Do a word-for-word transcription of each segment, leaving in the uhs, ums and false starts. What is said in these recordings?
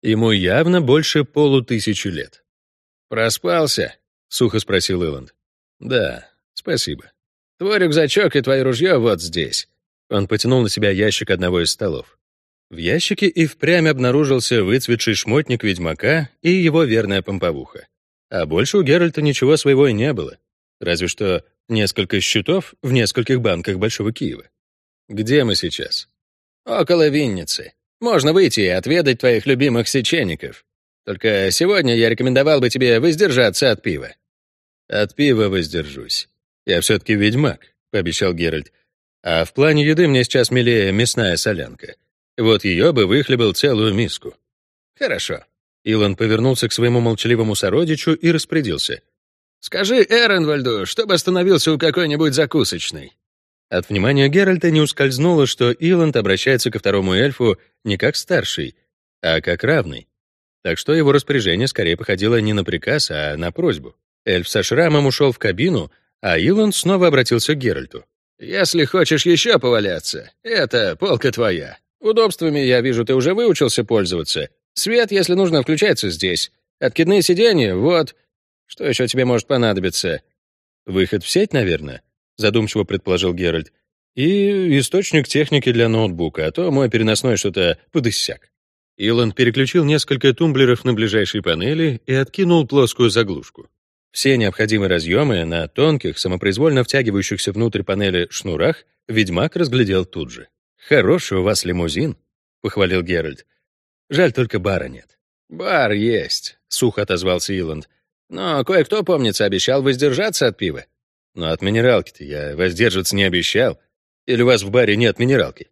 Ему явно больше полутысячи лет. «Проспался?» — сухо спросил Иланд. «Да, спасибо. Твой рюкзачок и твое ружье вот здесь». Он потянул на себя ящик одного из столов. В ящике и впрямь обнаружился выцветший шмотник ведьмака и его верная помповуха. А больше у Геральта ничего своего и не было. Разве что несколько счетов в нескольких банках Большого Киева. «Где мы сейчас?» «Около Винницы. Можно выйти и отведать твоих любимых сеченников. Только сегодня я рекомендовал бы тебе воздержаться от пива». «От пива воздержусь. Я все-таки ведьмак», — пообещал Геральт. «А в плане еды мне сейчас милее мясная солянка. Вот ее бы выхлебал целую миску». «Хорошо». Илон повернулся к своему молчаливому сородичу и распорядился. «Скажи Эренвальду, чтобы остановился у какой-нибудь закусочной». От внимания Геральта не ускользнуло, что Иланд обращается ко второму эльфу не как старший, а как равный. Так что его распоряжение скорее походило не на приказ, а на просьбу. Эльф со шрамом ушел в кабину, а Иланд снова обратился к Геральту. «Если хочешь еще поваляться, это полка твоя. Удобствами, я вижу, ты уже выучился пользоваться. Свет, если нужно, включается здесь. Откидные сиденья — вот. Что еще тебе может понадобиться?» «Выход в сеть, наверное», — задумчиво предположил Геральт. «И источник техники для ноутбука, а то мой переносной что-то подыссяк». Иланд переключил несколько тумблеров на ближайшей панели и откинул плоскую заглушку. Все необходимые разъемы на тонких, самопроизвольно втягивающихся внутрь панели шнурах ведьмак разглядел тут же. «Хороший у вас лимузин», — похвалил Геральт. «Жаль, только бара нет». «Бар есть», — сухо отозвался Иланд. «Но кое-кто, помнится, обещал воздержаться от пива». «Но от минералки-то я воздерживаться не обещал. Или у вас в баре нет минералки?»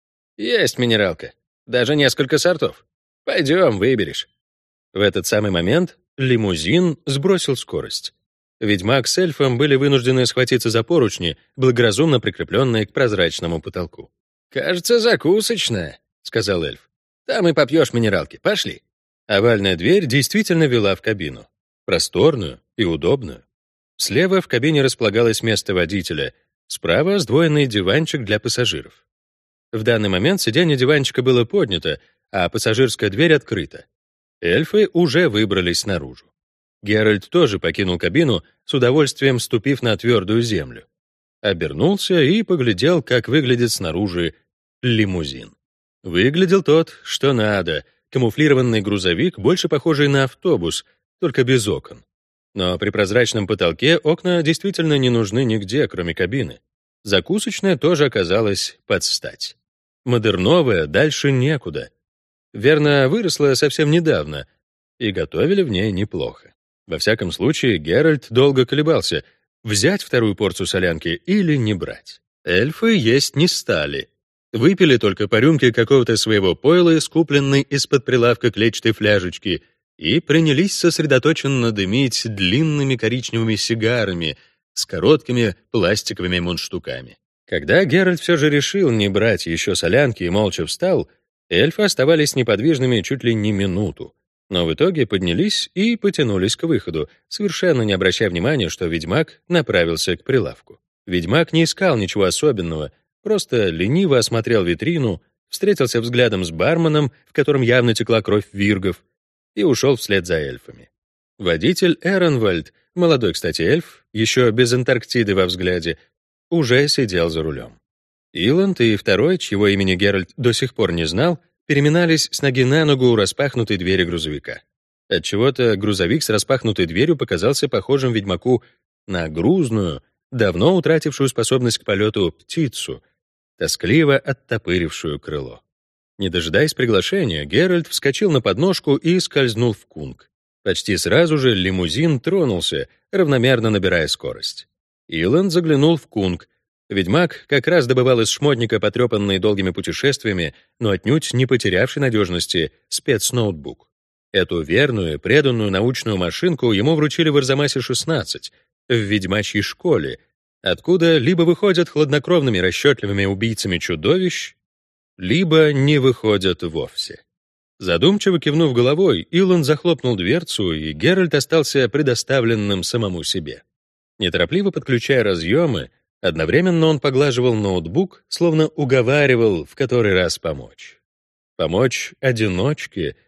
«Есть минералка. Даже несколько сортов. Пойдем, выберешь». В этот самый момент лимузин сбросил скорость. Ведьмак с эльфом были вынуждены схватиться за поручни, благоразумно прикрепленные к прозрачному потолку. «Кажется, закусочная», — сказал эльф. «Там и попьешь минералки. Пошли». Овальная дверь действительно вела в кабину. Просторную и удобную. Слева в кабине располагалось место водителя, справа — сдвоенный диванчик для пассажиров. В данный момент сиденье диванчика было поднято, а пассажирская дверь открыта. Эльфы уже выбрались наружу. Геральт тоже покинул кабину, с удовольствием ступив на твердую землю. Обернулся и поглядел, как выглядит снаружи лимузин. Выглядел тот, что надо, камуфлированный грузовик, больше похожий на автобус, только без окон. Но при прозрачном потолке окна действительно не нужны нигде, кроме кабины. Закусочная тоже оказалась под стать. Модерновая дальше некуда. Верно, выросла совсем недавно, и готовили в ней неплохо. Во всяком случае, Геральт долго колебался, взять вторую порцию солянки или не брать. Эльфы есть не стали. Выпили только по рюмке какого-то своего пойла, скупленной из-под прилавка клетчатой фляжечки, и принялись сосредоточенно дымить длинными коричневыми сигарами с короткими пластиковыми мундштуками. Когда Геральт все же решил не брать еще солянки и молча встал, эльфы оставались неподвижными чуть ли не минуту, но в итоге поднялись и потянулись к выходу, совершенно не обращая внимания, что ведьмак направился к прилавку. Ведьмак не искал ничего особенного, просто лениво осмотрел витрину, встретился взглядом с барменом, в котором явно текла кровь виргов, и ушел вслед за эльфами. Водитель Эренвальд, молодой, кстати, эльф, еще без Антарктиды во взгляде, уже сидел за рулем. Иланд и второй, чьего имени Геральт до сих пор не знал, переминались с ноги на ногу у распахнутой двери грузовика. Отчего-то грузовик с распахнутой дверью показался похожим ведьмаку на грузную, давно утратившую способность к полету птицу, тоскливо оттопырившую крыло. Не дожидаясь приглашения, Геральт вскочил на подножку и скользнул в кунг. Почти сразу же лимузин тронулся, равномерно набирая скорость. Иланд заглянул в кунг. Ведьмак как раз добывал из шмотника, потрепанный долгими путешествиями, но отнюдь не потерявший надежности, спецноутбук. Эту верную, преданную научную машинку ему вручили в Арзамасе шестнадцать, в ведьмачьей школе, откуда либо выходят хладнокровными расчетливыми убийцами чудовищ, либо не выходят вовсе. Задумчиво кивнув головой, Илон захлопнул дверцу, и Геральт остался предоставленным самому себе. Неторопливо подключая разъемы, одновременно он поглаживал ноутбук, словно уговаривал в который раз помочь. Помочь одиночке,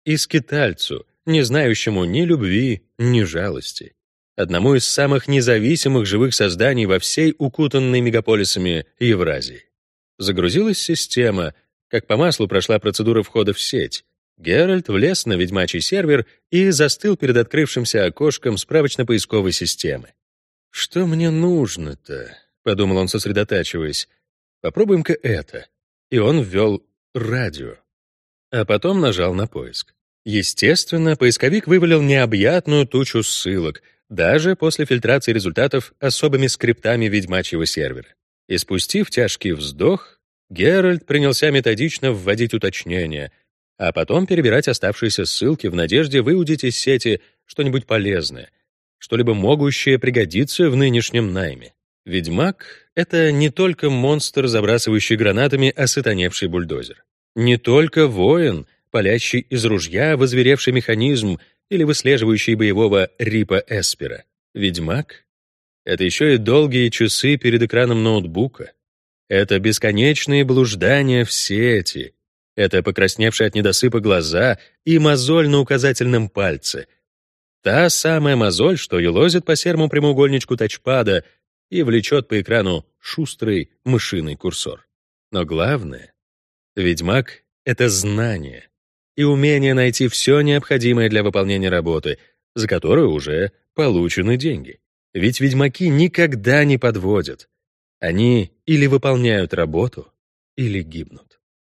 и скитальцу, не знающему ни любви, ни жалости. Одному из самых независимых живых созданий во всей укутанной мегаполисами Евразии. Загрузилась система, как по маслу прошла процедура входа в сеть. Геральт влез на ведьмачий сервер и застыл перед открывшимся окошком справочно-поисковой системы. «Что мне нужно-то?» — подумал он, сосредотачиваясь. «Попробуем-ка это». И он ввел «радио». А потом нажал на поиск. Естественно, поисковик вывалил необъятную тучу ссылок, даже после фильтрации результатов особыми скриптами ведьмачьего сервера. И спустив тяжкий вздох, Геральт принялся методично вводить уточнения, а потом перебирать оставшиеся ссылки в надежде выудить из сети что-нибудь полезное, что-либо могущее пригодиться в нынешнем найме. Ведьмак — это не только монстр, забрасывающий гранатами осатаневший бульдозер. Не только воин, палящий из ружья в озверевший механизм или выслеживающий боевого Рипа Эспера. Ведьмак — это еще и долгие часы перед экраном ноутбука. Это бесконечные блуждания в сети. Это покрасневшие от недосыпа глаза и мозоль на указательном пальце. Та самая мозоль, что елозит по серому прямоугольничку тачпада и влечет по экрану шустрый мышиный курсор. Но главное, ведьмак — это знание и умение найти все необходимое для выполнения работы, за которую уже получены деньги. Ведь ведьмаки никогда не подводят. Они или выполняют работу, или гибнут.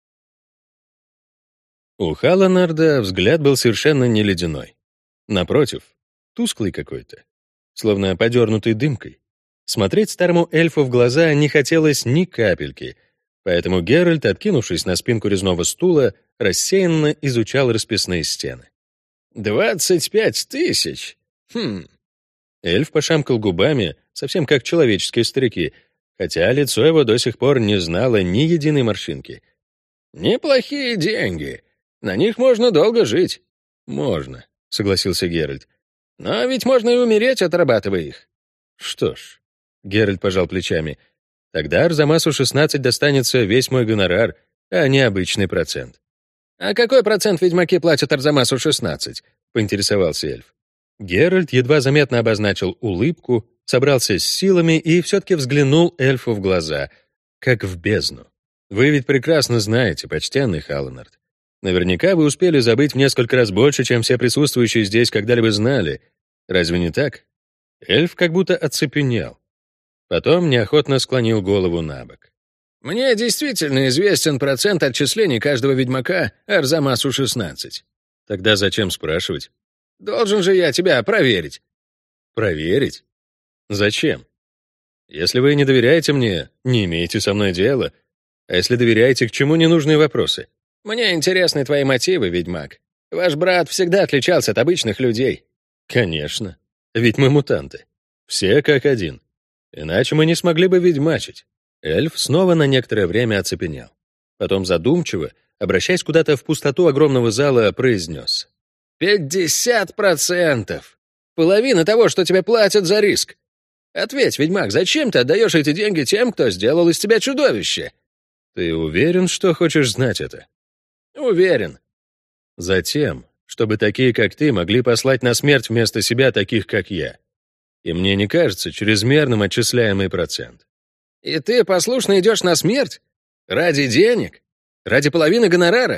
У Халлонарда взгляд был совершенно не ледяной. Напротив, тусклый какой-то, словно подернутый дымкой. Смотреть старому эльфу в глаза не хотелось ни капельки, поэтому Геральт, откинувшись на спинку резного стула, рассеянно изучал расписные стены. «Двадцать пять тысяч? Хм...» Эльф пошамкал губами, совсем как человеческие старики, хотя лицо его до сих пор не знало ни единой морщинки. «Неплохие деньги. На них можно долго жить». «Можно», — согласился Геральт. «Но ведь можно и умереть, отрабатывая их». «Что ж», — Геральт пожал плечами, «тогда Арзамасу шестнадцать достанется весь мой гонорар, а не обычный процент». «А какой процент ведьмаки платят Арзамасу шестнадцать?» — поинтересовался эльф. Геральт едва заметно обозначил улыбку, собрался с силами и все-таки взглянул эльфу в глаза, как в бездну. «Вы ведь прекрасно знаете, почтенный Халлонард. Наверняка вы успели забыть в несколько раз больше, чем все присутствующие здесь когда-либо знали. Разве не так?» Эльф как будто оцепенел. Потом неохотно склонил голову на бок. «Мне действительно известен процент отчислений каждого ведьмака Арзамасу шестнадцать. Тогда зачем спрашивать? Должен же я тебя проверить». «Проверить? Зачем? Если вы не доверяете мне, не имейте со мной дела. А если доверяете, к чему ненужные вопросы?» «Мне интересны твои мотивы, ведьмак. Ваш брат всегда отличался от обычных людей». «Конечно. Ведь мы мутанты. Все как один. Иначе мы не смогли бы ведьмачить». Эльф снова на некоторое время оцепенел. Потом задумчиво, обращаясь куда-то в пустоту огромного зала, произнес. «Пятьдесят процентов! Половина того, что тебе платят за риск! Ответь, ведьмак, зачем ты отдаешь эти деньги тем, кто сделал из тебя чудовище?» «Ты уверен, что хочешь знать это?» «Уверен». «Затем, чтобы такие, как ты, могли послать на смерть вместо себя таких, как я. И мне не кажется чрезмерным отчисляемый процент». «И ты послушно идешь на смерть? Ради денег? Ради половины гонорара?»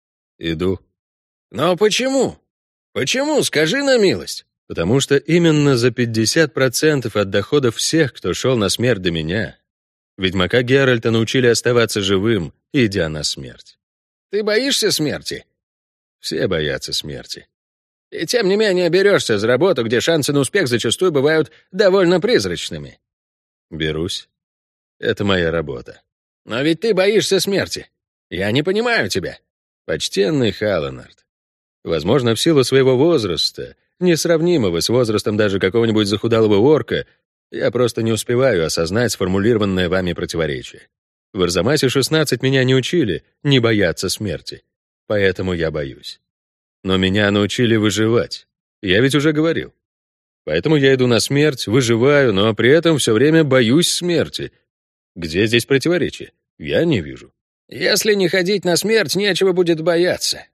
«Иду». «Но почему? Почему, скажи на милость?» «Потому что именно за пятьдесят процентов от доходов всех, кто шел на смерть до меня, ведьмака Геральта научили оставаться живым, идя на смерть». «Ты боишься смерти?» «Все боятся смерти». «И тем не менее берешься за работу, где шансы на успех зачастую бывают довольно призрачными». «Берусь. Это моя работа». «Но ведь ты боишься смерти. Я не понимаю тебя». «Почтенный Халлонард, возможно, в силу своего возраста, несравнимого с возрастом даже какого-нибудь захудалого орка, я просто не успеваю осознать сформулированное вами противоречие. В Арзамасе шестнадцать меня не учили не бояться смерти, поэтому я боюсь. Но меня научили выживать. Я ведь уже говорил. Поэтому я иду на смерть, выживаю, но при этом все время боюсь смерти. Где здесь противоречие? Я не вижу». «Если не ходить на смерть, нечего будет бояться.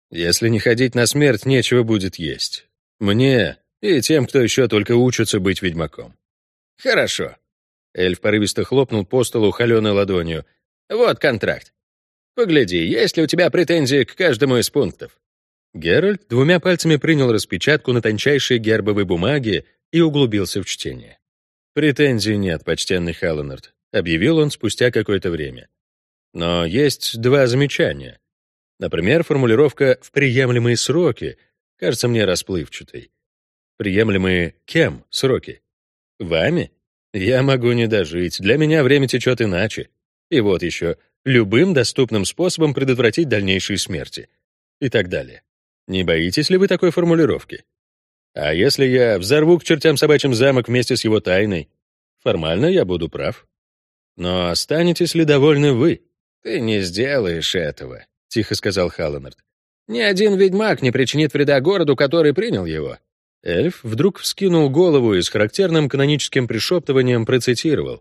Если не ходить на смерть, нечего будет есть. Мне и тем, кто еще только учится быть ведьмаком. Хорошо. Эльф порывисто хлопнул по столу холеной ладонью. Вот контракт. Погляди, есть ли у тебя претензии к каждому из пунктов. Геральт двумя пальцами принял распечатку на тончайшей гербовой бумаге и углубился в чтение. «Претензий нет, почтенный Халланард», — объявил он спустя какое-то время. «Но есть два замечания. Например, формулировка «в приемлемые сроки» кажется мне расплывчатой. Приемлемые кем сроки? Вами? Я могу не дожить, для меня время течет иначе. И вот еще, любым доступным способом предотвратить дальнейшие смерти. И так далее. Не боитесь ли вы такой формулировки? А если я взорву к чертям собачьим замок вместе с его тайной? Формально я буду прав. Но останетесь ли довольны вы? Ты не сделаешь этого, — тихо сказал Халланард. «Ни один ведьмак не причинит вреда городу, который принял его». Эльф вдруг вскинул голову и с характерным каноническим пришептыванием процитировал.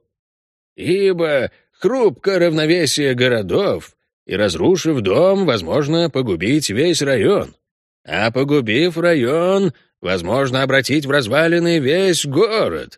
«Ибо хрупко равновесие городов, и, разрушив дом, возможно погубить весь район. А погубив район, возможно обратить в развалины весь город.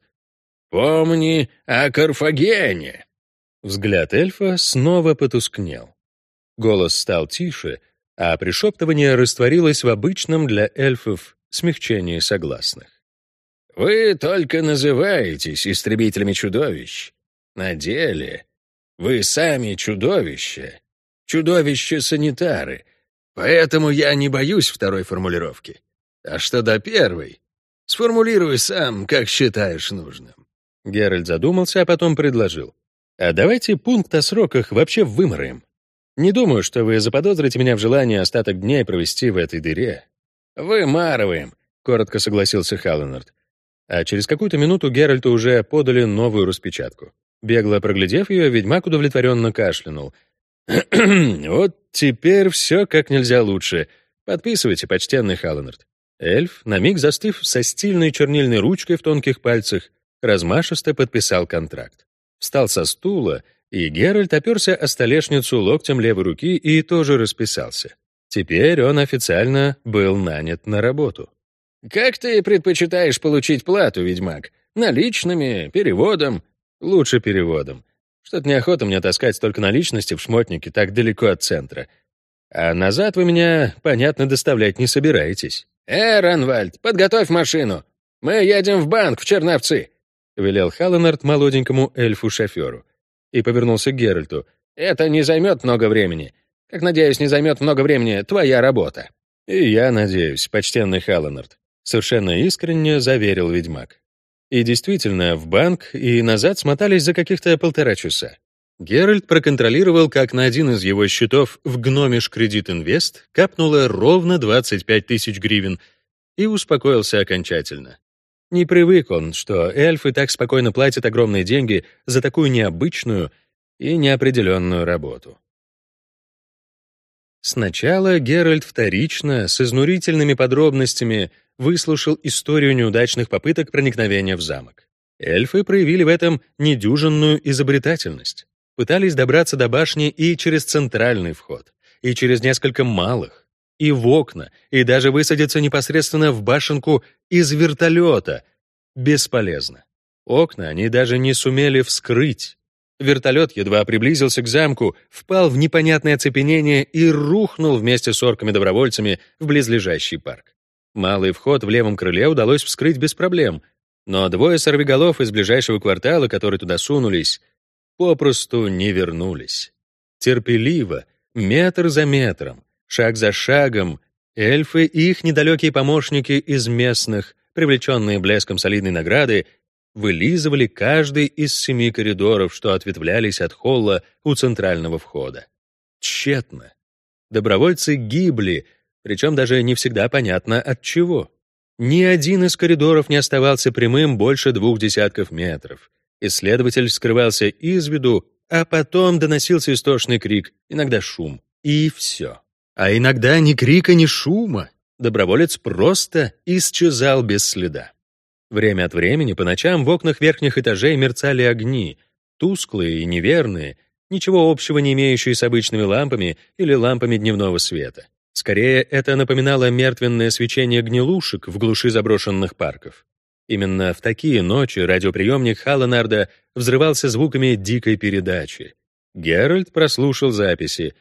Помни о Карфагене». Взгляд эльфа снова потускнел. Голос стал тише, а пришептывание растворилось в обычном для эльфов смягчении согласных. «Вы только называетесь истребителями чудовищ. На деле вы сами чудовища, чудовища-санитары, поэтому я не боюсь второй формулировки. А что до первой, сформулируй сам, как считаешь нужным». Геральт задумался, а потом предложил. «А давайте пункт о сроках вообще вымараем. Не думаю, что вы заподозрите меня в желании остаток дней провести в этой дыре». «Вымарываем», — коротко согласился Халланард. А через какую-то минуту Геральту уже подали новую распечатку. Бегло проглядев ее, ведьмак удовлетворенно кашлянул. «Вот теперь все как нельзя лучше. Подписывайте, почтенный Халланард». Эльф, на миг застыв со стильной чернильной ручкой в тонких пальцах, размашисто подписал контракт. Встал со стула, и Геральт оперся о столешницу локтем левой руки и тоже расписался. Теперь он официально был нанят на работу. «Как ты предпочитаешь получить плату, ведьмак? Наличными, переводом?» «Лучше переводом. Что-то неохота мне таскать столько наличности в шмотнике так далеко от центра. А назад вы меня, понятно, доставлять не собираетесь». «Э, Ранвальд, подготовь машину. Мы едем в банк в Черновцы», — велел Халланард молоденькому эльфу-шоферу. И повернулся к Геральту. «Это не займет много времени. Как, надеюсь, не займет много времени твоя работа». «И я надеюсь, почтенный Халланард», — совершенно искренне заверил ведьмак. И действительно, в банк и назад смотались за каких-то полтора часа. Геральт проконтролировал, как на один из его счетов в Гномиш Кредит Инвест капнуло ровно двадцать пять тысяч гривен, и успокоился окончательно. Не привык он, что эльфы так спокойно платят огромные деньги за такую необычную и неопределенную работу. Сначала Геральт вторично, с изнурительными подробностями, выслушал историю неудачных попыток проникновения в замок. Эльфы проявили в этом недюжинную изобретательность. Пытались добраться до башни и через центральный вход, и через несколько малых, и в окна, и даже высадиться непосредственно в башенку из вертолета. Бесполезно. Окна они даже не сумели вскрыть. Вертолет едва приблизился к замку, впал в непонятное оцепенение и рухнул вместе с орками-добровольцами в близлежащий парк. Малый вход в левом крыле удалось вскрыть без проблем, но двое сорвиголов из ближайшего квартала, которые туда сунулись, попросту не вернулись. Терпеливо, метр за метром, шаг за шагом, эльфы и их недалекие помощники из местных, привлеченные блеском солидной награды, вылизывали каждый из семи коридоров, что ответвлялись от холла у центрального входа. Тщетно. Добровольцы гибли, причем даже не всегда понятно от чего. Ни один из коридоров не оставался прямым больше двух десятков метров. Исследователь скрывался из виду, а потом доносился истошный крик, иногда шум, и все. А иногда ни крика, ни шума. Доброволец просто исчезал без следа. Время от времени по ночам в окнах верхних этажей мерцали огни, тусклые и неверные, ничего общего не имеющие с обычными лампами или лампами дневного света. Скорее, это напоминало мертвенное свечение гнилушек в глуши заброшенных парков. Именно в такие ночи радиоприемник Халленарда взрывался звуками дикой передачи. Геральт прослушал записи,